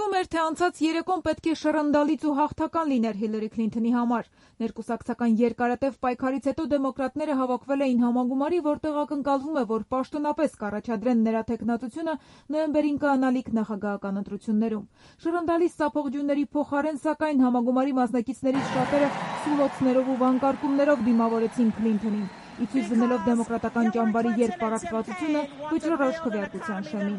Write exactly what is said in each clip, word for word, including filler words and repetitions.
Թվում էր, թե անցած երեկոն պետք է շռնդալից ու հաղթական լիներ Հիլարի Քլինթոնի համար։ Ներկուսակցական երկարատև պայքարից հետո դեմոկրատները հավաքվել էին համագումարի, որտեղ ակնկալվում է, որ պաշտոնապես կառաջադրեն նրա թեկնածությունը նոյեմբերին կայանալիք նախագահական ընտրություններում։ Շռնդալի սափողջույնների փոխարեն, սակայն, համագումարի մասնակիցներից շատերը սուլոցներով ու վանկարկումներով դիմավորեցին Քլինթոնին, ի ցույց դնելով դեմոկրատական ճամբարի երկպարակվածությունը վճռորոշ քվեարկության շեմին։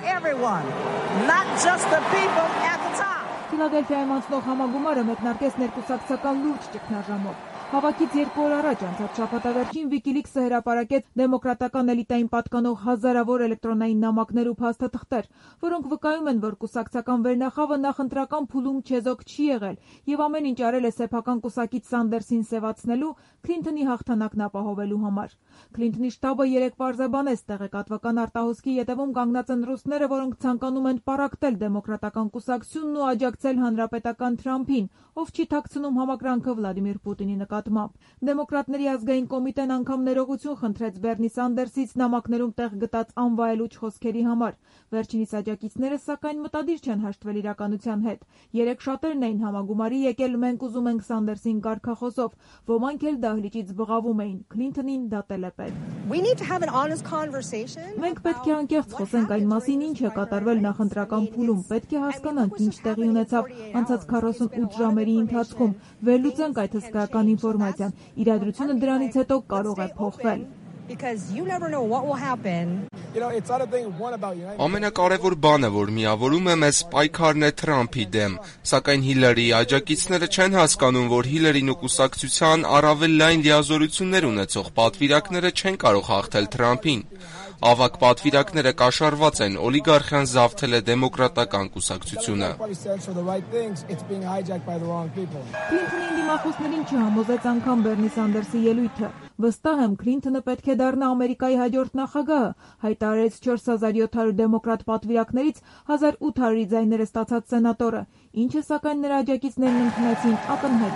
Ֆիլադելֆիայում անցնող համագումարը մեկնարկեց ներկուսակցական լուրջ ճգնաժամով։ Հավաքից երկու օր առաջ անցած շաբաթավերջին Wikileaks-ը հրապարակեց դեմոկրատական էլիտային պատկանող հազարավոր էլեկտրոնային նամակներ ու փաստաթղթեր, որոնք վկայում են, որ կուսակցական վերնախավը նախընտրական փուլում չեզոք չի եղել եւ ամեն ինչ արել է սեփական կուսակից Սանդերսին սեւացնելու, Քլինթոնի հաղթանակն ապահովելու համար։ Քլինթոնի շտաբը երեք պարզաբանեց տեղեկատվական արտահոսքի ետևում կանգնած են ռուսները, որոնք ցանկանում են պառակտել դեմոկրատական կուսակցությունն ու աջակցել հանրապետական Թրամփին, ով չի թաքցնում համակրանքը Վլադիմիր Պուտինի նկատմամբ։ Դեմոկրատների ազգային կոմիտեն անգամ ներողություն խնդրեց Բեռնի Սանդերսից նամակներում տեղ գտած անվայելուչ խոսքերի համար։ Վերջինիս աջակիցները, սակայն, մտադիր չեն հաշտվել իրականության հետ։ Երեք շատերն էին համագումարի եկել «Մենք ուզում ենք Սանդերսին» կարգախոսով, ոմանք էլ դահլիճից բղավում էին, Քլինթոնին դատել է պետք։ Մենք պետք է անկեղծ խոսենք այն մասին, ինչ է կատարվել նախընտրական փուլում, պետք է հասկանանք, ինչ տեղի ունեցավ անցած քառասունութ ժամերի ընթացքում, վերլուծենք այդ հսկայական ինֆորմացիան, իրադրությունը դրանից հետո կարող է փոխվել։ Ամենակարևոր բանը, որ միավորում է մեզ, պայքարն է Թրամփի դեմ, սակայն Հիլարիի աջակիցները չեն հասկանում, որ Հիլարին ու կուսակցության առավել լայն լիազորություններ ունեցող պատվիրակները չեն կարող հաղթել Թրամփին։ Ավագ պատվիրակները կաշառված են, օլիգարխիան զավթել է դեմոկրատական կուսակցությունը։ Քլինթոնի դիմախոսներին չհամոզեց անգամ Բեռնի Սանդերսի ելույթը։ Վստահ եմ, Քլինթոնը պետք է դառնա Ամերիկայի հաջորդ նախագահը, հայտարարեց չորս հազար յոթ հարյուր դեմոկրատ պատվիրակներից հազար ութ հարյուրի ձայները ստացած սենատորը, ինչը սակայն նրա աջակիցներն ընդունեցին ակնհայտ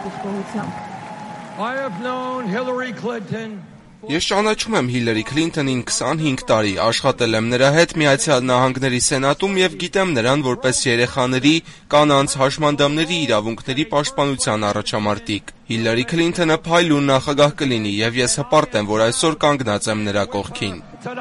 դժգոհությամբ։ Ես ճանաչում եմ Հիլարի Քլինթոնին քսանհինգ տարի, աշխատել եմ նրա հետ Միացյալ Նահանգների Սենատում եւ գիտեմ նրան որպես երեխաների, կանանց, հաշմանդամների իրավունքների պաշտպանության առաջամարտիկ։ Հիլարի Քլինթոնը փայլուն նախագահ կլինի եւ ես հպարտ եմ, որ այսօր կանգնած եմ նրա կողքին։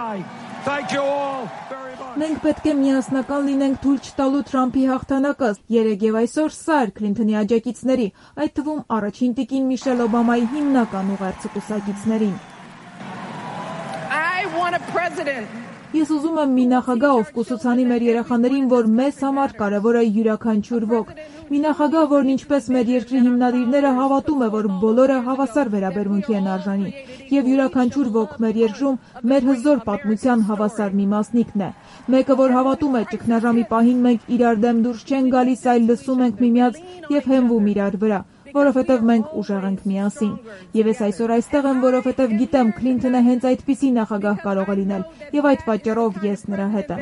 Մենք պետք է միասնական լինենք թույլ չտալու Թրամփի հաղթանակը։ Երեկ եւ այսօր սա էր Քլինթոնի աջակիցների, այդ թվում առաջին տիկին Միշել Օբամայի հիմնական ուղերձը կուսակիցներին։ Ես ուզում եմ մի նախագահ, ով կուսուցանի մեր երեխաներին, որ մեզ համար կարևոր է յուրաքանչյուր ոք։ Մի նախագահ, որն ինչպես մեր երկրի հիմնադիրները հավատում է, որ բոլորը հավասար վերաբերմունքի են արժանի, եւ յուրաքանչյուր ոք մեր երկրում մեր հզոր պատմության հավասար մի մասնիկն է։ Մեկը, որ հավատում է, ճգնաժամի պահին մենք իրար դեմ դուրս չենք գալիս, այլ լսում ենք միմյանց եւ հենվում իրար վրա, որովհետև մենք ուժեղ ենք միասին։ Եվ ես այսօր այստեղ եմ, որովհետև գիտեմ, Քլինթոնը հենց այդպիսի նախագահ կարող է լինել, եւ այդ պատճառով ես նրա հետ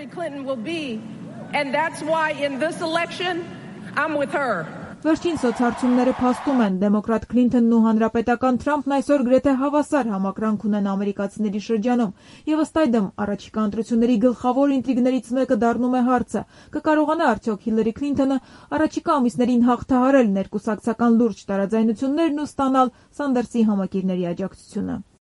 եմ։ Վերջին սոցհարցումները փաստում են, դեմոկրատ Քլինթոնն ու հանրապետական Թրամփն այսօր գրեթե հավասար համակրանք ունեն ամերիկացիների շրջանում, եւ ըստ այդմ առաջիկա ընտրությունների գլխավոր ինտրիգներից մեկը դառնում է հարցը. կկարողանա արդյոք Հիլարի Քլինթոնը առաջիկա ամիսներին հաղթահարել ներկուսակցական լուրջ տարաձայնություններն ու ստանալ Սանդերսի համակիրների աջակցությունը։